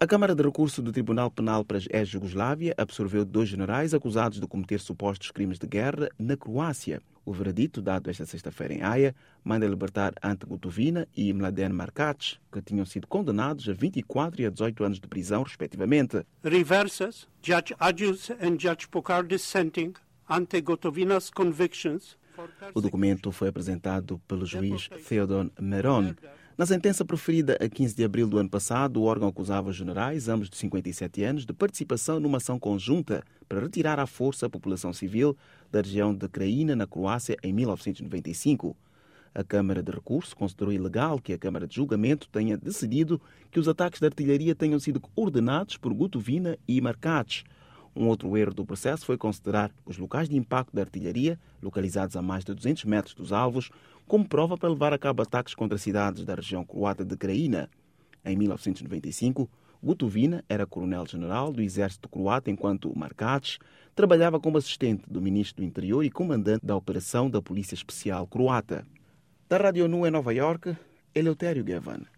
A Câmara de Recurso do Tribunal Penal para a ex-Jugoslávia absorveu 2 generais acusados de cometer supostos crimes de guerra na Croácia. O veredito, dado esta sexta-feira em Haia, manda libertar Ante Gotovina e Mladen Markac, que tinham sido condenados a 24 e a 18 anos de prisão, respectivamente. Reverses Judge Agius and Judge Pokar dissenting ante Gotovina's convictions. O documento foi apresentado pelo juiz Theodor Meron. Na sentença proferida a 15 de abril do ano passado, o órgão acusava os generais, ambos de 57 anos, de participação numa ação conjunta para retirar à força a população civil da região de Krajina, na Croácia, em 1995. A Câmara de Recurso considerou ilegal que a Câmara de Julgamento tenha decidido que os ataques de artilharia tenham sido ordenados por Gotovina e Markac. Um outro erro do processo foi considerar os locais de impacto da artilharia, localizados a mais de 200 metros dos alvos, como prova para levar a cabo ataques contra cidades da região croata de Krajina. Em 1995, Gotovina era coronel-general do exército croata, enquanto Markac trabalhava como assistente do ministro do Interior e comandante da operação da Polícia Especial Croata. Da Rádio Nu em Nova Iorque, Eleutério Gavan.